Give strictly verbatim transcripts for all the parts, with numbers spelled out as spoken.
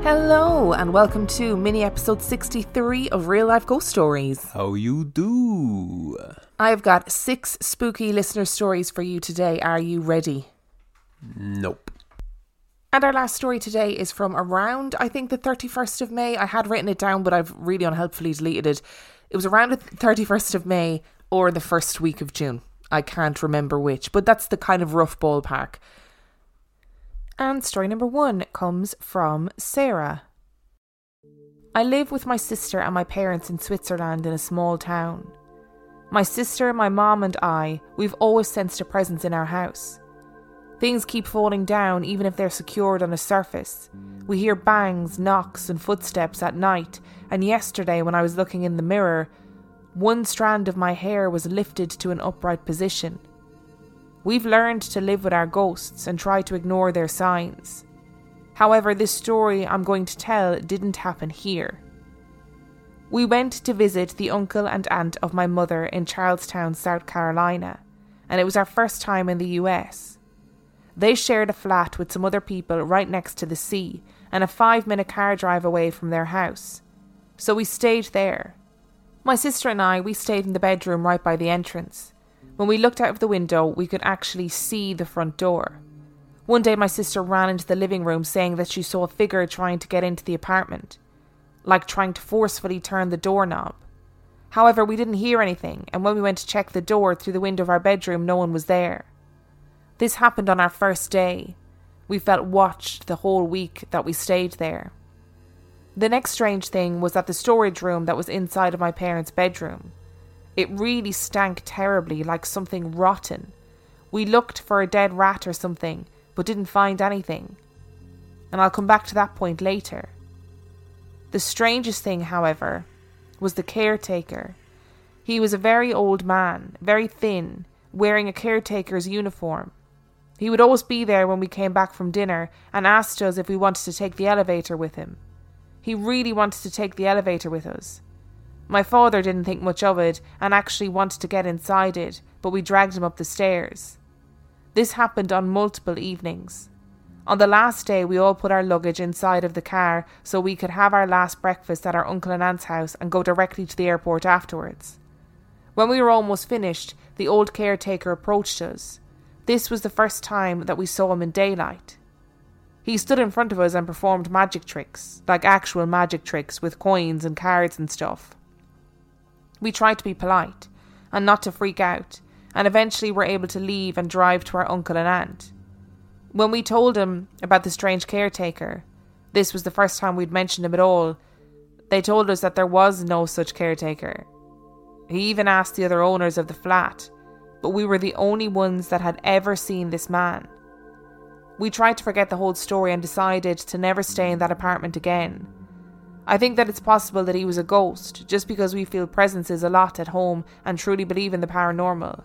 Hello and welcome to mini episode sixty-three of Real Life Ghost Stories. How you do? I've got six spooky listener stories for you today. Are you ready? Nope. And our last story today is from around, I think, the thirty-first of May. I had written it down, but I've really unhelpfully deleted it. It was around the thirty-first of May or the first week of June. I can't remember which, but that's the kind of rough ballpark. And story number one comes from Sarah. I live with my sister and my parents in Switzerland in a small town. My sister, my mom and I, we've always sensed a presence in our house. Things keep falling down even if they're secured on a surface. We hear bangs, knocks and footsteps at night, and yesterday when I was looking in the mirror, one strand of my hair was lifted to an upright position. We've learned to live with our ghosts and try to ignore their signs. However, this story I'm going to tell didn't happen here. We went to visit the uncle and aunt of my mother in Charlestown, South Carolina, and it was our first time in the U S. They shared a flat with some other people right next to the sea and a five-minute car drive away from their house. So we stayed there. My sister and I, we stayed in the bedroom right by the entrance. When we looked out of the window, we could actually see the front door. One day my sister ran into the living room saying that she saw a figure trying to get into the apartment, like trying to forcefully turn the doorknob. However, we didn't hear anything, and when we went to check the door through the window of our bedroom, no one was there. This happened on our first day. We felt watched the whole week that we stayed there. The next strange thing was that the storage room that was inside of my parents' bedroom. It really stank terribly, like something rotten. We looked for a dead rat or something, but didn't find anything. And I'll come back to that point later. The strangest thing, however, was the caretaker. He was a very old man, very thin, wearing a caretaker's uniform. He would always be there when we came back from dinner and asked us if we wanted to take the elevator with him. He really wanted to take the elevator with us. My father didn't think much of it and actually wanted to get inside it, but we dragged him up the stairs. This happened on multiple evenings. On the last day, we all put our luggage inside of the car so we could have our last breakfast at our uncle and aunt's house and go directly to the airport afterwards. When we were almost finished, the old caretaker approached us. This was the first time that we saw him in daylight. He stood in front of us and performed magic tricks, like actual magic tricks with coins and cards and stuff. We tried to be polite and not to freak out, and eventually were able to leave and drive to our uncle and aunt. When we told him about the strange caretaker, this was the first time we'd mentioned him at all, they told us that there was no such caretaker. He even asked the other owners of the flat, but we were the only ones that had ever seen this man. We tried to forget the whole story and decided to never stay in that apartment again. I think that it's possible that he was a ghost, just because we feel presences a lot at home and truly believe in the paranormal.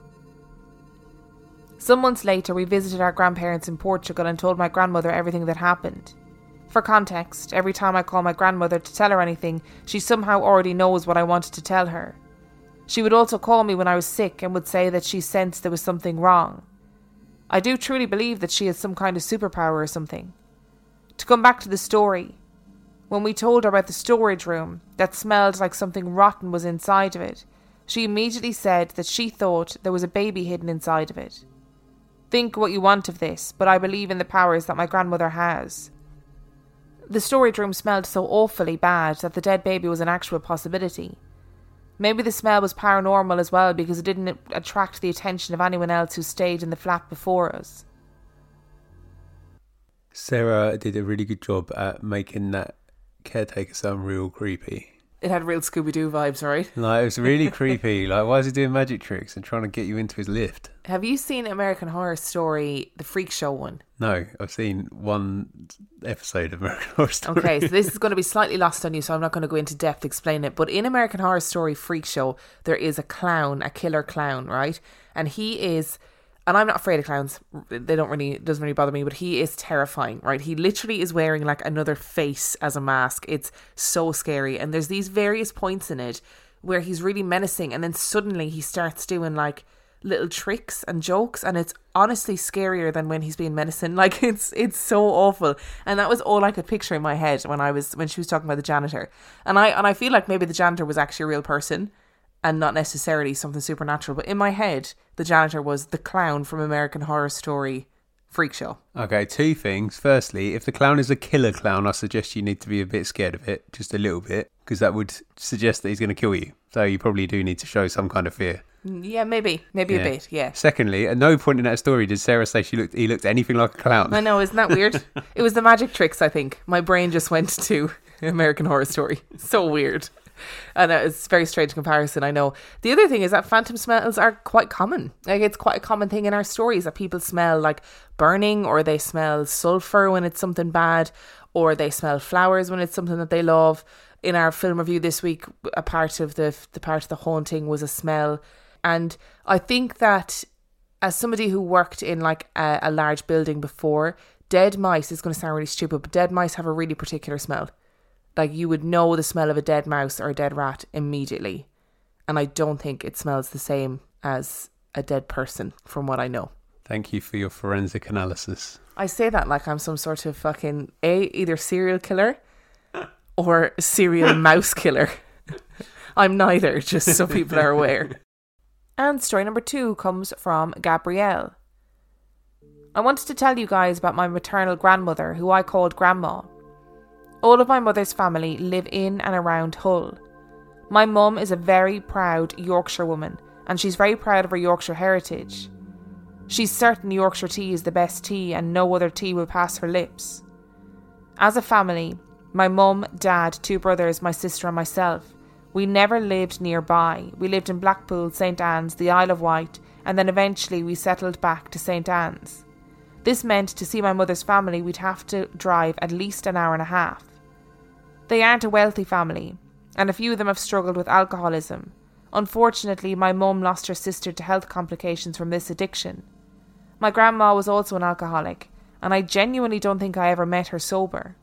Some months later, we visited our grandparents in Portugal and told my grandmother everything that happened. For context, every time I call my grandmother to tell her anything, she somehow already knows what I wanted to tell her. She would also call me when I was sick and would say that she sensed there was something wrong. I do truly believe that she has some kind of superpower or something. To come back to the story, when we told her about the storage room that smelled like something rotten was inside of it, she immediately said that she thought there was a baby hidden inside of it. Think what you want of this, but I believe in the powers that my grandmother has. The storage room smelled so awfully bad that the dead baby was an actual possibility. Maybe the smell was paranormal as well because it didn't attract the attention of anyone else who stayed in the flat before us. Sarah did a really good job at making that caretaker sound real creepy. It had real Scooby-Doo vibes, right? Like, it was really creepy. Like, why is he doing magic tricks and trying to get you into his lift? Have you seen American Horror Story, the Freak Show one? No, I've seen one episode of American Horror Story. Okay, so this is going to be slightly lost on you, so I'm not going to go into depth explain it. But in American Horror Story Freak Show, there is a clown, a killer clown, right? And he is... And I'm not afraid of clowns. They don't really, it doesn't really bother me, but he is terrifying, right? He literally is wearing like another face as a mask. It's so scary. And there's these various points in it where he's really menacing, and then suddenly he starts doing like little tricks and jokes, and it's honestly scarier than when he's being menacing. Like, it's it's so awful. And that was all I could picture in my head when I was when she was talking about the janitor. And I and I feel like maybe the janitor was actually a real person and not necessarily something supernatural. But in my head, the janitor was the clown from American Horror Story Freak Show. Okay, two things. Firstly, if the clown is a killer clown, I suggest you need to be a bit scared of it, just a little bit, because that would suggest that he's going to kill you. So you probably do need to show some kind of fear. Yeah, maybe. Maybe Yeah. a bit, yeah. Secondly, at no point in that story did Sarah say she looked he looked anything like a clown. I know, isn't that weird? It was the magic tricks, I think. My brain just went to American Horror Story. So weird. And it's a very strange comparison, I know. The other thing is that phantom smells are quite common. Like, it's quite a common thing in our stories that people smell like burning, or they smell sulphur when it's something bad, or they smell flowers when it's something that they love. In our film review this week, a part of the the part of the haunting was a smell. And I think that as somebody who worked in like a, a large building before, dead mice, is going to sound really stupid, but dead mice have a really particular smell. Like, you would know the smell of a dead mouse or a dead rat immediately. And I don't think it smells the same as a dead person, from what I know. Thank you for your forensic analysis. I say that like I'm some sort of fucking, A, either serial killer or serial mouse killer. I'm neither, just so people are aware. And story number two comes from Gabrielle. I wanted to tell you guys about my maternal grandmother, who I called Grandma. All of my mother's family live in and around Hull. My mum is a very proud Yorkshire woman, and she's very proud of her Yorkshire heritage. She's certain Yorkshire tea is the best tea and no other tea will pass her lips. As a family, my mum, dad, two brothers, my sister and myself, we never lived nearby. We lived in Blackpool, Saint Anne's, the Isle of Wight, and then eventually we settled back to Saint Anne's. This meant to see my mother's family we'd have to drive at least an hour and a half. They aren't a wealthy family, and a few of them have struggled with alcoholism. Unfortunately, my mum lost her sister to health complications from this addiction. My grandma was also an alcoholic, and I genuinely don't think I ever met her sober.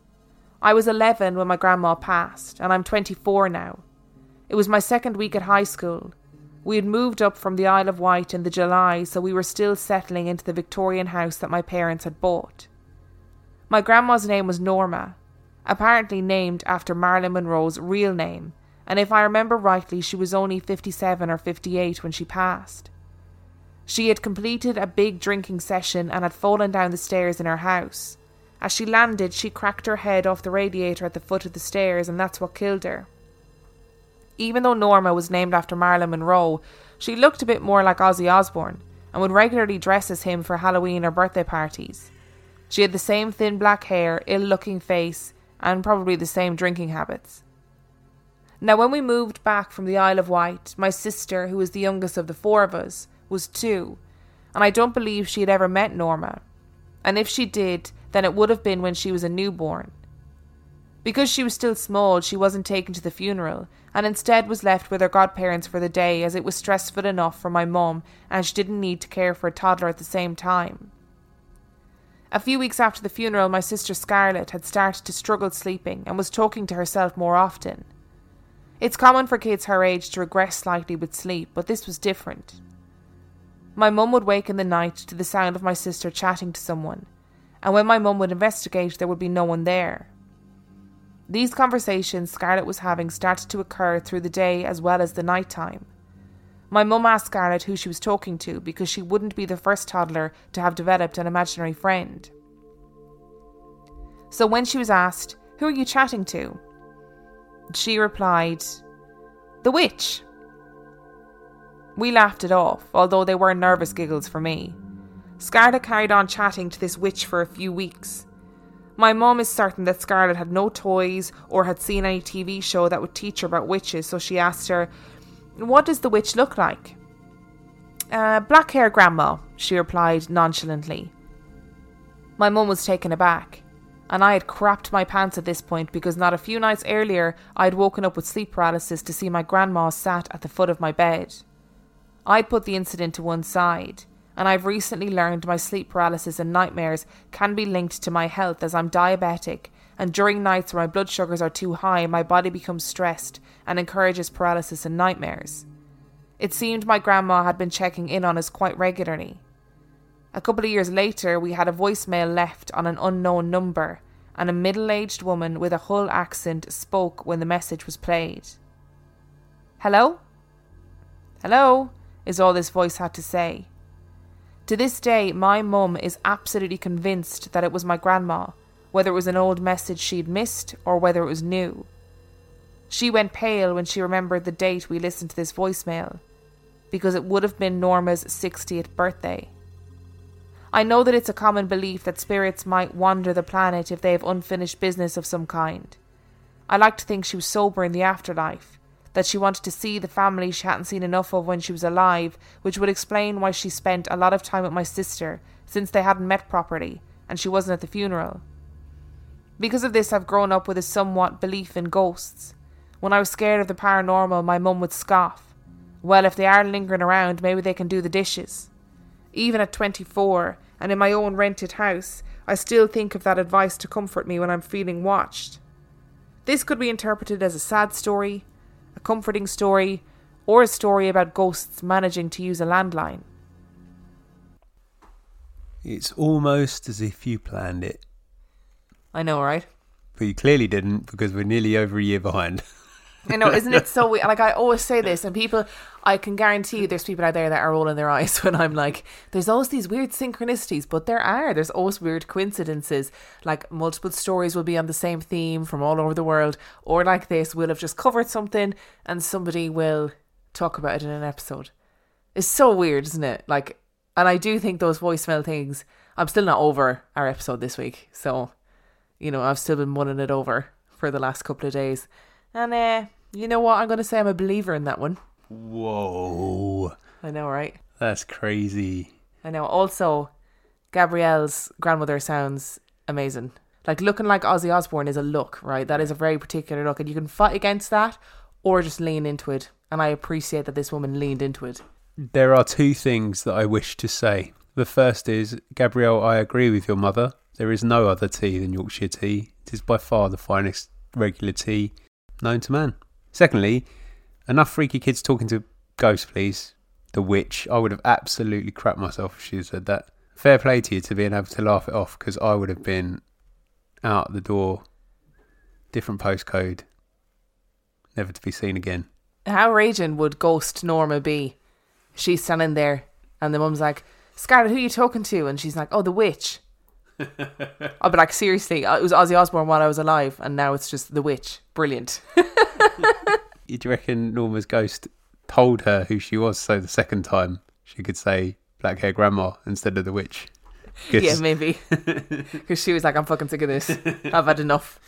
I was eleven when my grandma passed, and I'm twenty-four now. It was my second week at high school. We had moved up from the Isle of Wight in the July, so we were still settling into the Victorian house that my parents had bought. My grandma's name was Norma, apparently named after Marilyn Monroe's real name, and if I remember rightly, she was only fifty-seven or fifty-eight when she passed. She had completed a big drinking session and had fallen down the stairs in her house. As she landed, she cracked her head off the radiator at the foot of the stairs, and that's what killed her. Even though Norma was named after Marilyn Monroe, she looked a bit more like Ozzy Osbourne and would regularly dress as him for Halloween or birthday parties. She had the same thin black hair, ill-looking face, and probably the same drinking habits. Now, when we moved back from the Isle of Wight, my sister, who was the youngest of the four of us, was two, and I don't believe she had ever met Norma. And if she did, then it would have been when she was a newborn. Because she was still small, she wasn't taken to the funeral, and instead was left with her godparents for the day, as it was stressful enough for my mum, and she didn't need to care for a toddler at the same time. A few weeks after the funeral, my sister Scarlett had started to struggle sleeping and was talking to herself more often. It's common for kids her age to regress slightly with sleep, but this was different. My mum would wake in the night to the sound of my sister chatting to someone, and when my mum would investigate, there would be no one there. These conversations Scarlett was having started to occur through the day as well as the night time. My mum asked Scarlett who she was talking to, because she wouldn't be the first toddler to have developed an imaginary friend. So when she was asked, "Who are you chatting to?" she replied, "The witch." We laughed it off, although they were nervous giggles for me. Scarlett carried on chatting to this witch for a few weeks. My mum is certain that Scarlett had no toys or had seen any T V show that would teach her about witches, so she asked her, "What does the witch look like?" Uh, black hair, Grandma, she replied nonchalantly. My mum was taken aback, and I had crapped my pants at this point, because not a few nights earlier I had woken up with sleep paralysis to see my grandma sat at the foot of my bed. I'd put the incident to one side, and I've recently learned my sleep paralysis and nightmares can be linked to my health, as I'm diabetic, and during nights where my blood sugars are too high, my body becomes stressed and encourages paralysis and nightmares. It seemed my grandma had been checking in on us quite regularly. A couple of years later, we had a voicemail left on an unknown number, and a middle-aged woman with a Hull accent spoke when the message was played. "Hello? Hello?" is all this voice had to say. To this day, my mum is absolutely convinced that it was my grandma, whether it was an old message she'd missed or whether it was new. She went pale when she remembered the date we listened to this voicemail, because it would have been Norma's sixtieth birthday. I know that it's a common belief that spirits might wander the planet if they have unfinished business of some kind. I like to think she was sober in the afterlife, that she wanted to see the family she hadn't seen enough of when she was alive, which would explain why she spent a lot of time with my sister, since they hadn't met properly, and she wasn't at the funeral. Because of this, I've grown up with a somewhat belief in ghosts. When I was scared of the paranormal, my mum would scoff. Well, if they are lingering around, maybe they can do the dishes. Even at twenty-four, and in my own rented house, I still think of that advice to comfort me when I'm feeling watched. This could be interpreted as a sad story, a comforting story, or a story about ghosts managing to use a landline. It's almost as if you planned it. I know, right? But you clearly didn't, because we're nearly over a year behind. I know, isn't it so weird? Like, I always say this, and people, I can guarantee you there's people out there that are rolling their eyes when I'm like, there's always these weird synchronicities, but there are. There's always weird coincidences. Like, multiple stories will be on the same theme from all over the world, or like this, we'll have just covered something and somebody will talk about it in an episode. It's so weird, isn't it? Like, and I do think those voicemail things, I'm still not over our episode this week, so, you know, I've still been mulling it over for the last couple of days. And, uh, you know what? I'm going to say I'm a believer in that one. Whoa. I know, right? That's crazy. I know. Also, Gabrielle's grandmother sounds amazing. Like, looking like Ozzy Osbourne is a look, right? That is a very particular look. And you can fight against that or just lean into it. And I appreciate that this woman leaned into it. There are two things that I wish to say. The first is, Gabrielle, I agree with your mother. There is no other tea than Yorkshire tea. It is by far the finest regular tea known to man. Secondly, enough freaky kids talking to ghosts, please. The witch. I would have absolutely crapped myself if she had said that. Fair play to you to being able to laugh it off, because I would have been out the door, different postcode, never to be seen again. How raging would Ghost Norma be? She's standing there and the mum's like, Scarlett, who are you talking to? And she's like, oh, the witch. I'll be like, seriously, it was Ozzy Osbourne while I was alive, and now it's just the witch. Brilliant. Do you reckon Norma's ghost told her who she was, so the second time she could say black hair grandma instead of the witch? Yeah, maybe. Because she was like, I'm fucking sick of this. I've had enough.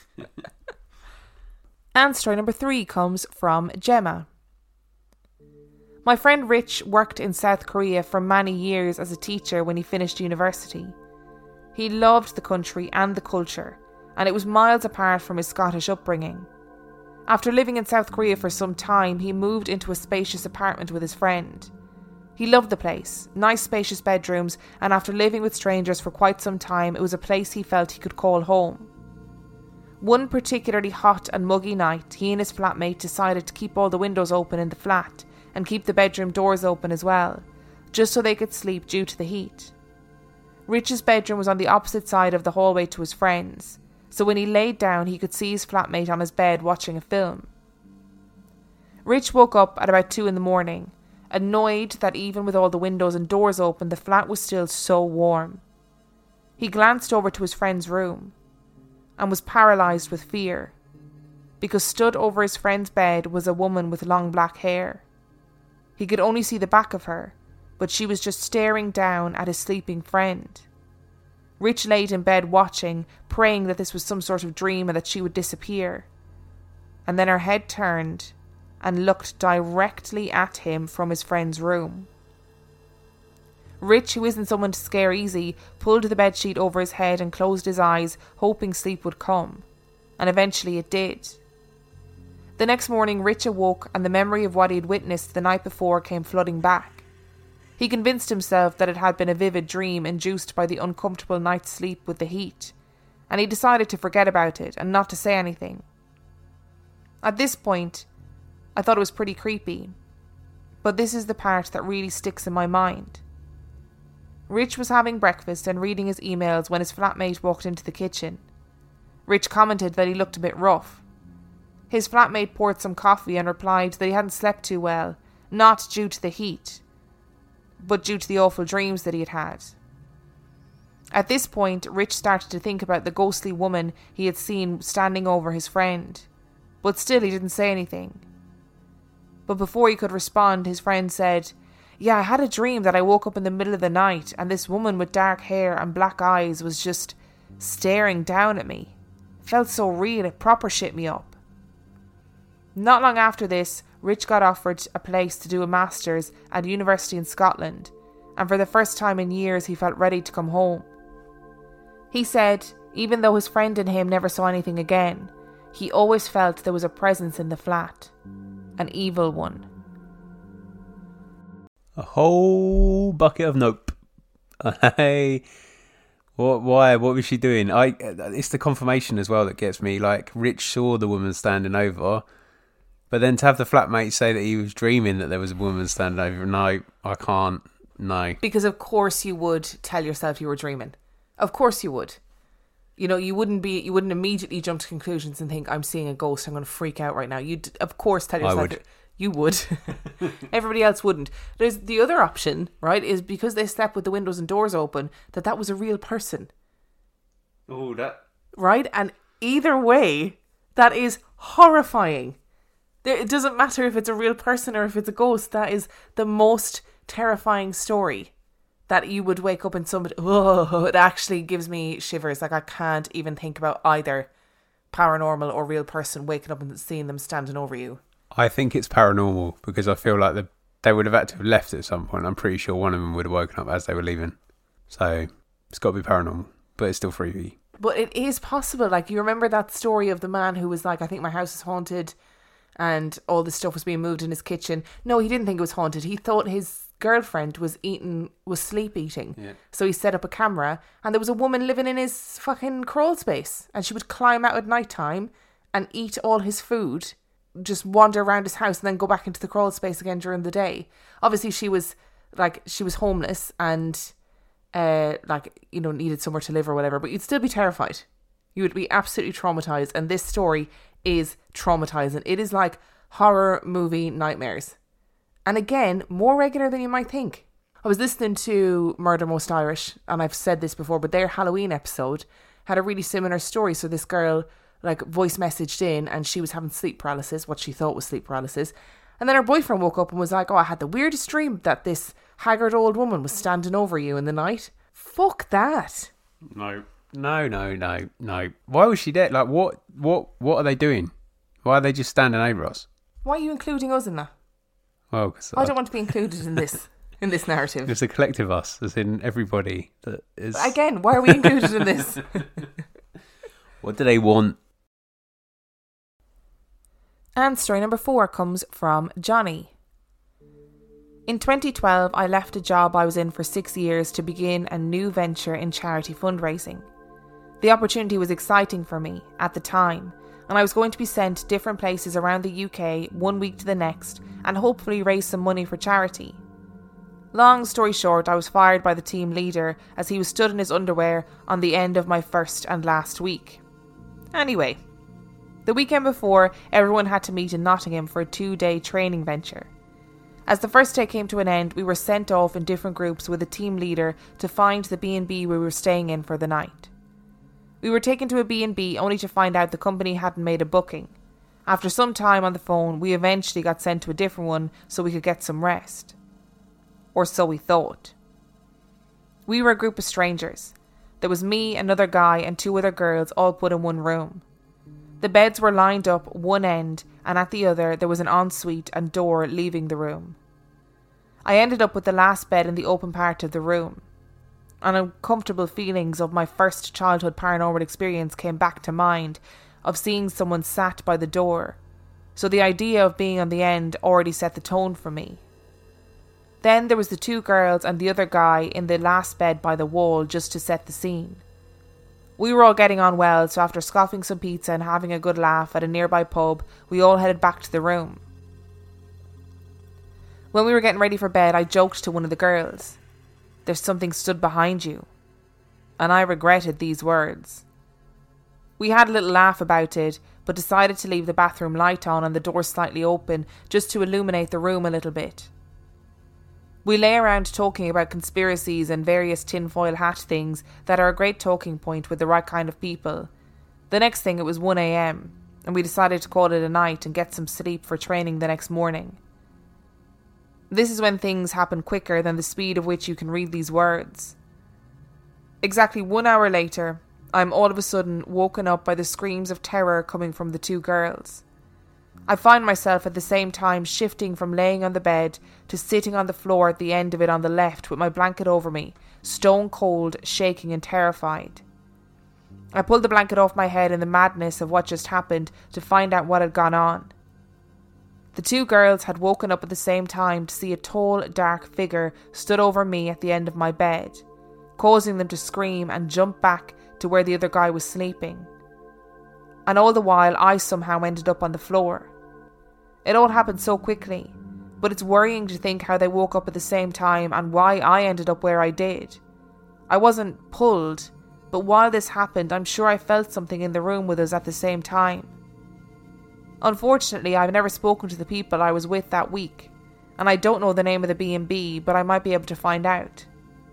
And story number three comes from Gemma. My friend Rich worked in South Korea for many years as a teacher when he finished university. He loved the country and the culture, and it was miles apart from his Scottish upbringing. After living in South Korea for some time, he moved into a spacious apartment with his friend. He loved the place, nice spacious bedrooms, and after living with strangers for quite some time, it was a place he felt he could call home. One particularly hot and muggy night, he and his flatmate decided to keep all the windows open in the flat and keep the bedroom doors open as well, just so they could sleep due to the heat. Rich's bedroom was on the opposite side of the hallway to his friend's, so when he laid down he could see his flatmate on his bed watching a film. Rich woke up at about two in the morning, annoyed that even with all the windows and doors open the flat was still so warm. He glanced over to his friend's room and was paralysed with fear, because stood over his friend's bed was a woman with long black hair. He could only see the back of her, but she was just staring down at his sleeping friend. Rich laid in bed watching, praying that this was some sort of dream and that she would disappear. And then her head turned and looked directly at him from his friend's room. Rich, who isn't someone to scare easy, pulled the bedsheet over his head and closed his eyes, hoping sleep would come. And eventually it did. The next morning, Rich awoke and the memory of what he had witnessed the night before came flooding back. He convinced himself that it had been a vivid dream induced by the uncomfortable night's sleep with the heat, and he decided to forget about it and not to say anything. At this point, I thought it was pretty creepy. But this is the part that really sticks in my mind. Rich was having breakfast and reading his emails when his flatmate walked into the kitchen. Rich commented that he looked a bit rough. His flatmate poured some coffee and replied that he hadn't slept too well, not due to the heat, but due to the awful dreams that he had had. At this point, Rich started to think about the ghostly woman he had seen standing over his friend, but still he didn't say anything. But before he could respond, his friend said, "Yeah, I had a dream that I woke up in the middle of the night and this woman with dark hair and black eyes was just staring down at me. It felt so real, it proper shit me up." Not long after this, Rich got offered a place to do a master's at a university in Scotland, and for the first time in years he felt ready to come home. He said, even though his friend and him never saw anything again, he always felt there was a presence in the flat. An evil one. A whole bucket of nope. Hey, what? Why? What was she doing? I. It's the confirmation as well that gets me. Like, Rich saw the woman standing over, but then to have the flatmate say that he was dreaming that there was a woman standing over. No, I can't. No. Because of course you would tell yourself you were dreaming. Of course you would. You know, you wouldn't be. You wouldn't immediately jump to conclusions and think, "I'm seeing a ghost. I'm going to freak out right now." You'd, of course, tell yourself. I would. That you would. Everybody else wouldn't. There's the other option, right? Is because they slept with the windows and doors open, that that was a real person. Oh, that. Right, and either way, that is horrifying. There, it doesn't matter if it's a real person or if it's a ghost. That is the most terrifying story. That you would wake up and somebody, oh, it actually gives me shivers. Like, I can't even think about either paranormal or real person waking up and seeing them standing over you. I think it's paranormal because I feel like the, they would have had to have left at some point. I'm pretty sure one of them would have woken up as they were leaving. So it's got to be paranormal, but it's still freaky. But it is possible. Like, you remember that story of the man who was like, I think my house is haunted and all this stuff was being moved in his kitchen. No, he didn't think it was haunted. He thought his girlfriend was eating, was sleep eating. Yeah. So he set up a camera and there was a woman living in his fucking crawl space and she would climb out at night time and eat all his food, just wander around his house and then go back into the crawl space again during the day. Obviously she was like, she was homeless and uh, like, you know, needed somewhere to live or whatever, but you'd still be terrified. You would be absolutely traumatized, and this story is traumatizing. It is like horror movie nightmares. And again, more regular than you might think. I was listening to Murder Most Irish, and I've said this before, but their Halloween episode had a really similar story. So this girl, like, voice messaged in, and she was having sleep paralysis, what she thought was sleep paralysis. And then her boyfriend woke up and was like, "Oh, I had the weirdest dream that this haggard old woman was standing over you in the night." Fuck that. No, no, no, no, no. Why was she dead? Like, what, what, what are they doing? Why are they just standing over us? Why are you including us in that? Well, cause I don't want to be included in this in this narrative. It's a collective us, as in everybody that is. Again, why are we included in this? What do they want? And story number four comes from Johnny. In twenty twelve, I left a job I was in for six years to begin a new venture in charity fundraising. The opportunity was exciting for me at the time, and I was going to be sent to different places around the U K one week to the next and hopefully raise some money for charity. Long story short, I was fired by the team leader as he was stood in his underwear on the end of my first and last week. Anyway, the weekend before, everyone had to meet in Nottingham for a two-day training venture. As the first day came to an end, we were sent off in different groups with a team leader to find the B and B we were staying in for the night. We were taken to a B and B only to find out the company hadn't made a booking. After some time on the phone, we eventually got sent to a different one so we could get some rest. Or so we thought. We were a group of strangers. There was me, another guy, and two other girls all put in one room. The beds were lined up one end, and at the other there was an ensuite and door leaving the room. I ended up with the last bed in the open part of the room. Uncomfortable feelings of my first childhood paranormal experience came back to mind, of seeing someone sat by the door, so the idea of being on the end already set the tone for me. Then there was the two girls and the other guy in the last bed by the wall just to set the scene. We were all getting on well, so after scoffing some pizza and having a good laugh at a nearby pub, we all headed back to the room. When we were getting ready for bed, I joked to one of the girls, "There's something stood behind you." And I regretted these words. We had a little laugh about it, but decided to leave the bathroom light on and the door slightly open just to illuminate the room a little bit. We lay around talking about conspiracies and various tinfoil hat things that are a great talking point with the right kind of people. The next thing, it was one a.m, and we decided to call it a night and get some sleep for training the next morning. This is when things happen quicker than the speed of which you can read these words. Exactly one hour later, I'm all of a sudden woken up by the screams of terror coming from the two girls. I find myself at the same time shifting from laying on the bed to sitting on the floor at the end of it on the left with my blanket over me, stone cold, shaking and terrified. I pulled the blanket off my head in the madness of what just happened to find out what had gone on. The two girls had woken up at the same time to see a tall, dark figure stood over me at the end of my bed, causing them to scream and jump back to where the other guy was sleeping. And all the while, I somehow ended up on the floor. It all happened so quickly, but it's worrying to think how they woke up at the same time and why I ended up where I did. I wasn't pulled, but while this happened, I'm sure I felt something in the room with us at the same time. Unfortunately, I've never spoken to the people I was with that week, and I don't know the name of the B and B, but I might be able to find out.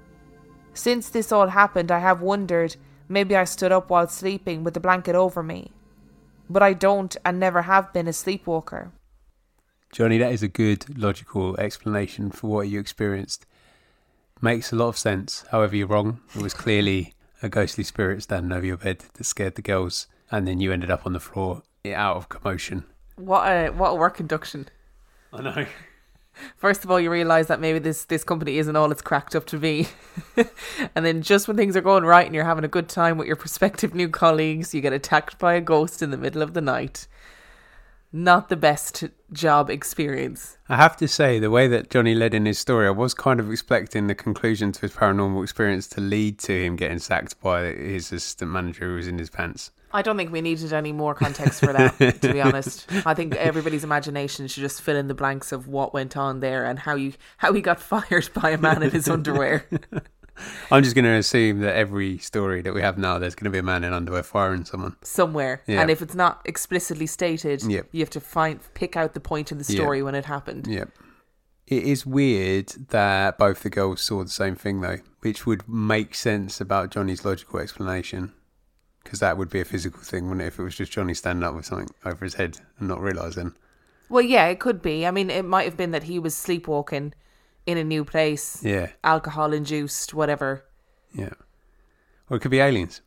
Since this all happened, I have wondered, maybe I stood up while sleeping with the blanket over me. But I don't and never have been a sleepwalker. Johnny, that is a good, logical explanation for what you experienced. Makes a lot of sense. However, you're wrong. It was clearly a ghostly spirit standing over your bed that scared the girls, and then you ended up on the floor out of commotion. What a what a work induction. I know. First of all, you realise that maybe this, this company isn't all it's cracked up to be. And then just when things are going right and you're having a good time with your prospective new colleagues, you get attacked by a ghost in the middle of the night. Not the best job experience. I have to say, the way that Johnny led in his story, I was kind of expecting the conclusion to his paranormal experience to lead to him getting sacked by his assistant manager who was in his pants. I don't think we needed any more context for that, to be honest. I think everybody's imagination should just fill in the blanks of what went on there and how you how he got fired by a man in his underwear. I'm just going to assume that every story that we have now, there's going to be a man in underwear firing someone. Somewhere. Yeah. And if it's not explicitly stated, yep. you have to find pick out the point in the story yep. when it happened. Yep. It is weird that both the girls saw the same thing, though, which would make sense about Johnny's logical explanation. Because that would be a physical thing, wouldn't it, if it was just Johnny standing up with something over his head and not realising? Well, yeah, it could be. I mean, it might have been that he was sleepwalking in a new place. Yeah. Alcohol-induced, whatever. Yeah. Or it could be aliens.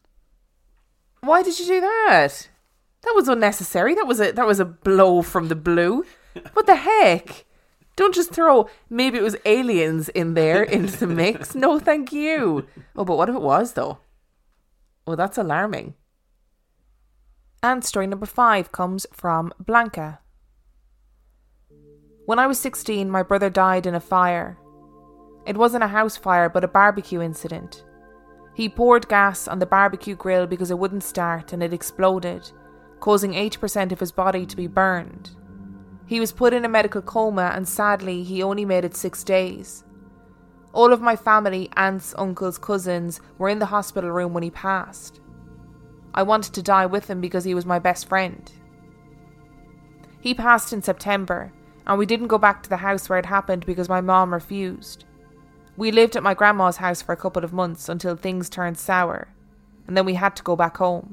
Why did you do that? That was unnecessary. That was a that was a blow from the blue. What the heck? Don't just throw maybe it was aliens in there into the mix. No, thank you. Oh, but what if it was, though? Oh, that's alarming. And story number five comes from Blanca. When I was sixteen, my brother died in a fire. It wasn't a house fire, but a barbecue incident. He poured gas on the barbecue grill because it wouldn't start and it exploded, causing eighty percent of his body to be burned. He was put in a medical coma and sadly he only made it six days. All of my family, aunts, uncles, cousins were in the hospital room when he passed. I wanted to die with him because he was my best friend. He passed in September and we didn't go back to the house where it happened because my mom refused. We lived at my grandma's house for a couple of months until things turned sour, and then we had to go back home.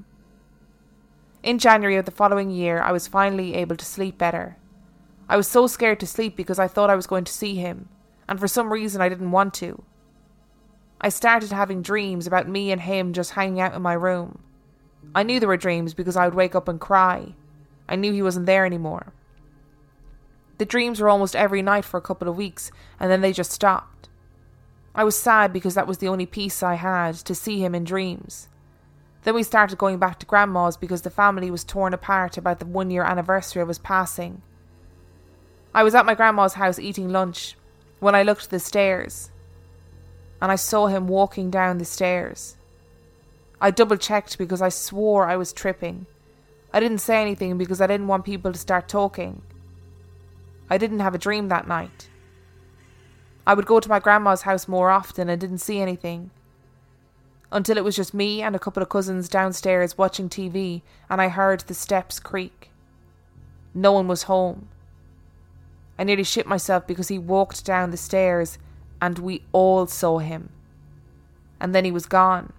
In January of the following year, I was finally able to sleep better. I was so scared to sleep because I thought I was going to see him, and for some reason I didn't want to. I started having dreams about me and him just hanging out in my room. I knew they were dreams because I would wake up and cry. I knew he wasn't there anymore. The dreams were almost every night for a couple of weeks, and then they just stopped. I was sad because that was the only peace I had, to see him in dreams. Then we started going back to Grandma's because the family was torn apart about the one year anniversary of his passing. I was at my Grandma's house eating lunch when I looked at the stairs and I saw him walking down the stairs. I double checked because I swore I was tripping. I didn't say anything because I didn't want people to start talking. I didn't have a dream that night. I would go to my grandma's house more often and didn't see anything. Until it was just me and a couple of cousins downstairs watching T V and I heard the steps creak. No one was home. I nearly shit myself because he walked down the stairs and we all saw him. And then he was gone.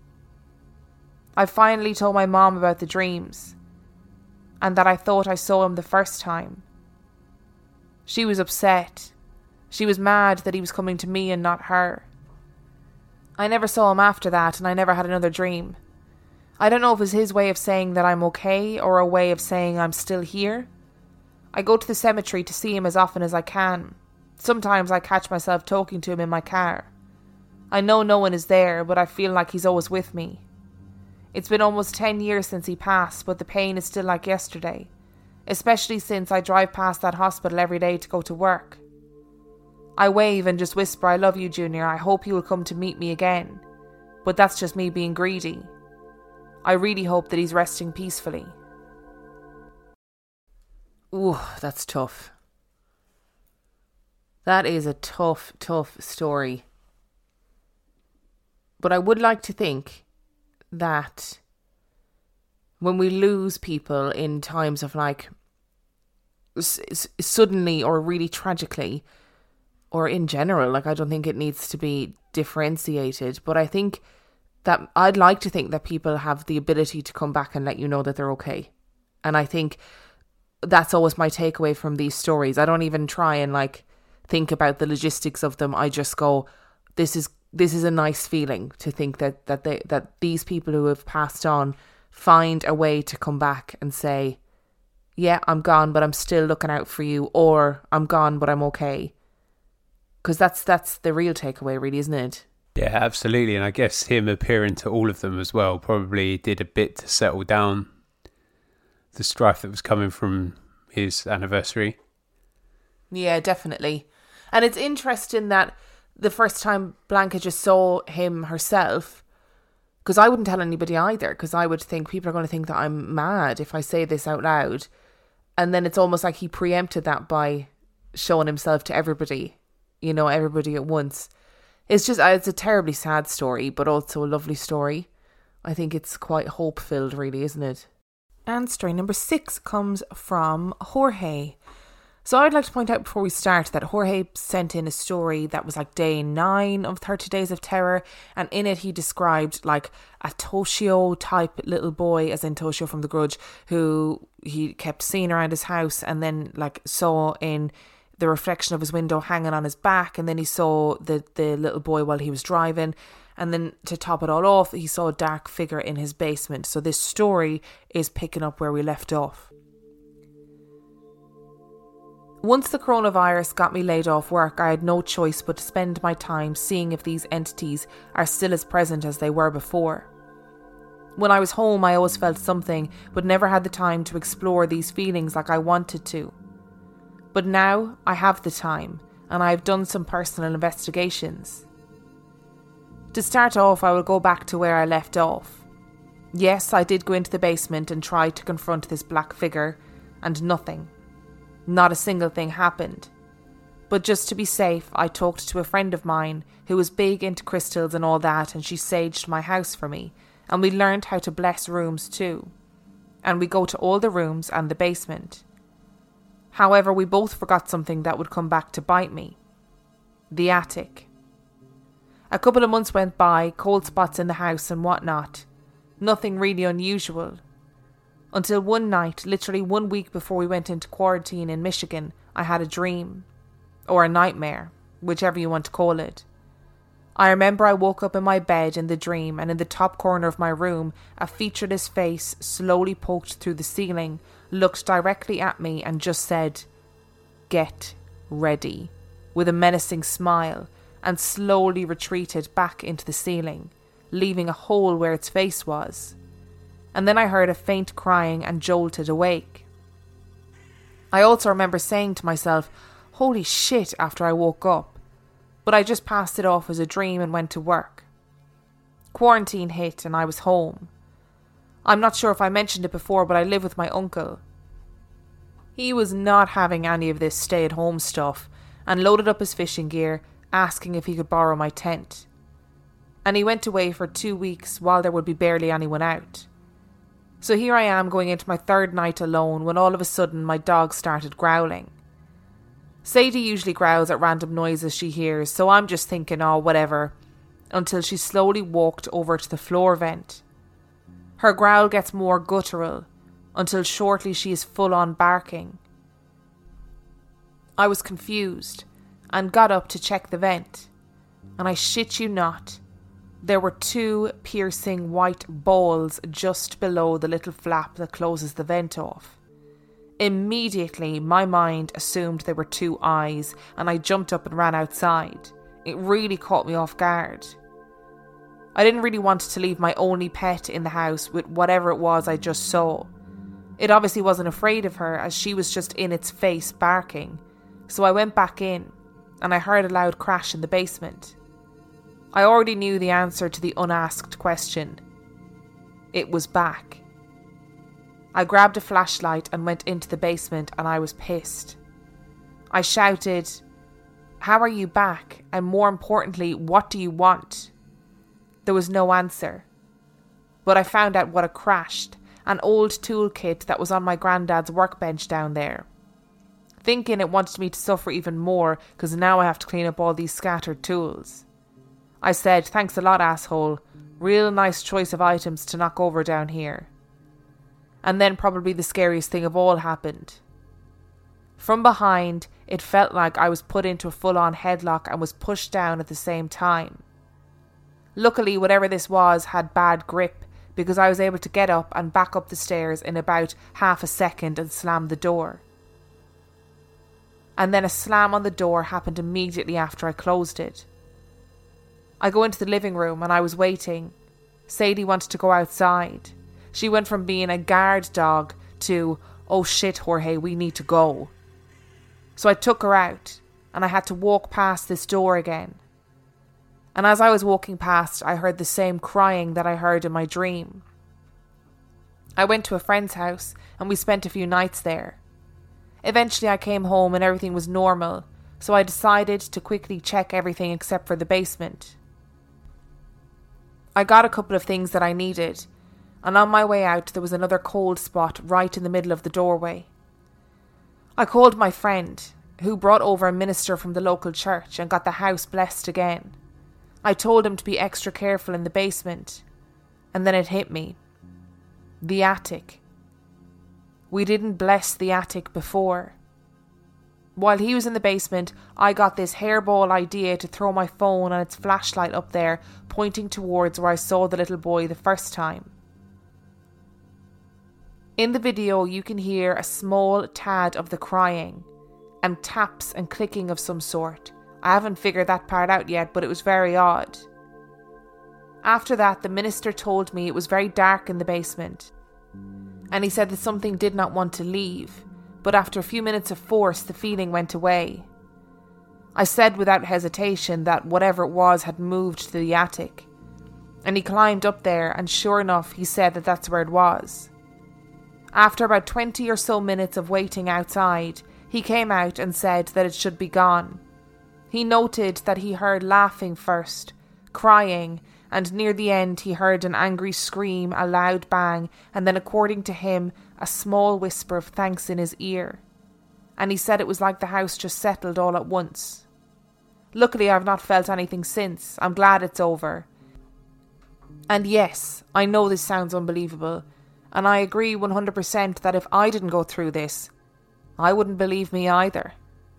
I finally told my mom about the dreams and that I thought I saw him the first time. She was upset. She was mad that he was coming to me and not her. I never saw him after that and I never had another dream. I don't know if it was his way of saying that I'm okay or a way of saying I'm still here. I go to the cemetery to see him as often as I can. Sometimes I catch myself talking to him in my car. I know no one is there, but I feel like he's always with me. It's been almost ten years since he passed, but the pain is still like yesterday, especially since I drive past that hospital every day to go to work. I wave and just whisper, I love you, Junior. I hope you will come to meet me again. But that's just me being greedy. I really hope that he's resting peacefully. Ooh, that's tough. That is a tough, tough story. But I would like to think that when we lose people in times of like s- s- suddenly or really tragically, or in general, like I don't think it needs to be differentiated, but I think that I'd like to think that people have the ability to come back and let you know that they're okay. And I think that's always my takeaway from these stories. I don't even try and like think about the logistics of them. I just go, this is this is a nice feeling to think that that they that these people who have passed on find a way to come back and say, yeah, I'm gone, but I'm still looking out for you, or I'm gone, but I'm okay. Because that's that's the real takeaway, really, isn't it? Yeah, absolutely. And I guess him appearing to all of them as well probably did a bit to settle down the strife that was coming from his anniversary. Yeah, definitely. And it's interesting that the first time Blanca just saw him herself, because I wouldn't tell anybody either, because I would think people are going to think that I'm mad if I say this out loud. And then it's almost like he preempted that by showing himself to everybody, you know, everybody at once. It's just, it's a terribly sad story, but also a lovely story. I think it's quite hope-filled, really, isn't it? And story number six comes from Jorge. So I'd like to point out before we start that Jorge sent in a story that was like day nine of thirty Days of Terror, and in it he described like a Toshio type little boy, as in Toshio from The Grudge, who he kept seeing around his house and then like saw in the reflection of his window hanging on his back, and then he saw the, the little boy while he was driving, and then to top it all off he saw a dark figure in his basement. So this story is picking up where we left off. Once the coronavirus got me laid off work, I had no choice but to spend my time seeing if these entities are still as present as they were before. When I was home, I always felt something, but never had the time to explore these feelings like I wanted to. But now I have the time, and I have done some personal investigations. To start off, I will go back to where I left off. Yes, I did go into the basement and try to confront this black figure, and nothing. Not a single thing happened. But just to be safe, I talked to a friend of mine who was big into crystals and all that, and she saged my house for me, and we learned how to bless rooms too. And we go to all the rooms and the basement. However, we both forgot something that would come back to bite me. The attic. A couple of months went by, cold spots in the house and whatnot. Nothing really unusual. Until one night, literally one week before we went into quarantine in Michigan, I had a dream. Or a nightmare, whichever you want to call it. I remember I woke up in my bed in the dream, and in the top corner of my room, a featureless face slowly poked through the ceiling, looked directly at me and just said, "Get ready," with a menacing smile, and slowly retreated back into the ceiling, leaving a hole where its face was. And then I heard a faint crying and jolted awake. I also remember saying to myself, "Holy shit," after I woke up, but I just passed it off as a dream and went to work. Quarantine hit and I was home. I'm not sure if I mentioned it before, but I live with my uncle. He was not having any of this stay-at-home stuff and loaded up his fishing gear, asking if he could borrow my tent. And he went away for two weeks while there would be barely anyone out. So here I am going into my third night alone when all of a sudden my dog started growling. Sadie usually growls at random noises she hears, so I'm just thinking, oh, whatever, until she slowly walked over to the floor vent. Her growl gets more guttural, until shortly she is full on barking. I was confused and got up to check the vent, and I shit you not, there were two piercing white balls just below the little flap that closes the vent off. Immediately, my mind assumed they were two eyes, and I jumped up and ran outside. It really caught me off guard. I didn't really want to leave my only pet in the house with whatever it was I just saw. It obviously wasn't afraid of her, as she was just in its face barking. So I went back in, and I heard a loud crash in the basement. I already knew the answer to the unasked question. It was back. I grabbed a flashlight and went into the basement, and I was pissed. I shouted, "How are you back? And more importantly, what do you want?" There was no answer. But I found out what had crashed, an old toolkit that was on my granddad's workbench down there. Thinking it wanted me to suffer even more, because now I have to clean up all these scattered tools. I said, "Thanks a lot, asshole. Real nice choice of items to knock over down here." And then probably the scariest thing of all happened. From behind, it felt like I was put into a full-on headlock and was pushed down at the same time. Luckily, whatever this was had bad grip, because I was able to get up and back up the stairs in about half a second and slam the door. And then a slam on the door happened immediately after I closed it. I go into the living room and I was waiting. Sadie wanted to go outside. She went from being a guard dog to, "Oh shit, Jorge, we need to go." So I took her out, and I had to walk past this door again. And as I was walking past, I heard the same crying that I heard in my dream. I went to a friend's house, and we spent a few nights there. Eventually I came home and everything was normal, so I decided to quickly check everything except for the basement. I got a couple of things that I needed, and on my way out there was another cold spot right in the middle of the doorway. I called my friend, who brought over a minister from the local church and got the house blessed again. I told him to be extra careful in the basement, and then it hit me. The attic. We didn't bless the attic before. While he was in the basement, I got this hairball idea to throw my phone and its flashlight up there, pointing towards where I saw the little boy the first time. In the video, you can hear a small tad of the crying and taps and clicking of some sort. I haven't figured that part out yet, but it was very odd. After that, the minister told me it was very dark in the basement, and he said that something did not want to leave, but after a few minutes of force, the feeling went away. I said without hesitation that whatever it was had moved to the attic, and he climbed up there, and sure enough, he said that that's where it was. After about twenty or so minutes of waiting outside, he came out and said that it should be gone. He noted that he heard laughing first, crying, and near the end he heard an angry scream, a loud bang, and then, according to him, a small whisper of thanks in his ear. And he said it was like the house just settled all at once. Luckily, I've not felt anything since. I'm glad it's over. And yes, I know this sounds unbelievable, and I agree one hundred percent that if I didn't go through this, I wouldn't believe me either.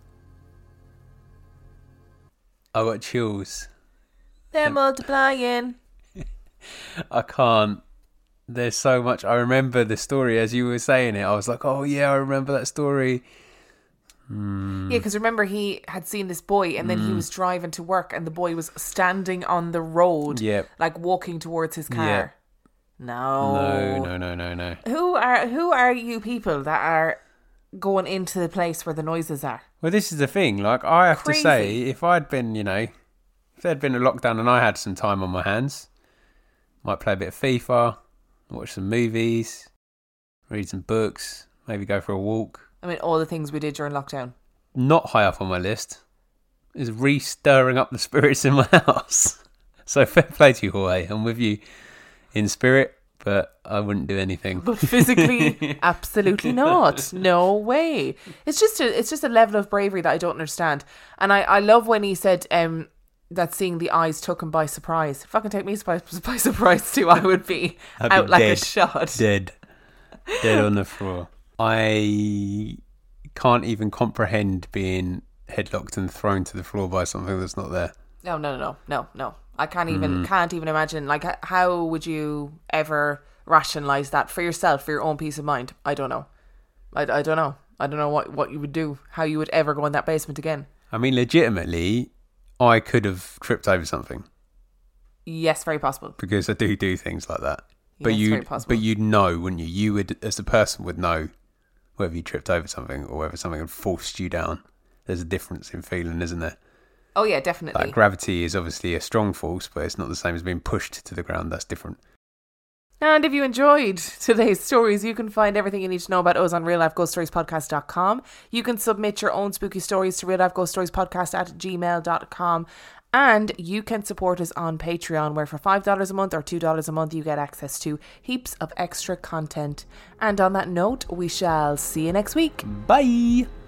I got chills. They're multiplying. I can't. There's so much. I remember the story as you were saying it. I was like, oh yeah, I remember that story. Mm. Yeah, because remember he had seen this boy and then mm. he was driving to work and the boy was standing on the road, yep. like walking towards his car. Yep. No. No, no, no, no, no. Who are who are you people that are going into the place where the noises are? Well, this is the thing. Like, I have Crazy. to say, if I'd been, you know, if there'd been a lockdown and I had some time on my hands, might play a bit of FIFA, watch some movies, read some books, maybe go for a walk. I mean, all the things we did during lockdown. Not high up on my list. is re-stirring up the spirits in my house. So fair play to you, Jorge. I'm with you in spirit, but I wouldn't do anything. But physically, absolutely not. No way. It's just a it's just a level of bravery that I don't understand. And I, I love when he said um that seeing the eyes took him by surprise. Fucking take me by, by surprise too. I would be I'd out be like dead, a shot. Dead. Dead on the floor. I can't even comprehend being headlocked and thrown to the floor by something that's not there. No, no, no, no, no. I can't even mm. can't even imagine. Like, how would you ever rationalize that for yourself, for your own peace of mind? I don't know. I, I don't know. I don't know what, what you would do. How you would ever go in that basement again. I mean, legitimately, I could have tripped over something. Yes, very possible. Because I do do things like that. Yes, but you, very possible. but you'd know, wouldn't you? You would, as a person, would know whether you tripped over something or whether something had forced you down. There's a difference in feeling, isn't there? Oh yeah, definitely. Like gravity is obviously a strong force, but it's not the same as being pushed to the ground. That's different. And if you enjoyed today's stories, you can find everything you need to know about us on real life ghost stories podcast dot com. You can submit your own spooky stories to real life ghost stories podcast at gmail dot com. And you can support us on Patreon, where for five dollars a month or two dollars a month, you get access to heaps of extra content. And on that note, we shall see you next week. Bye.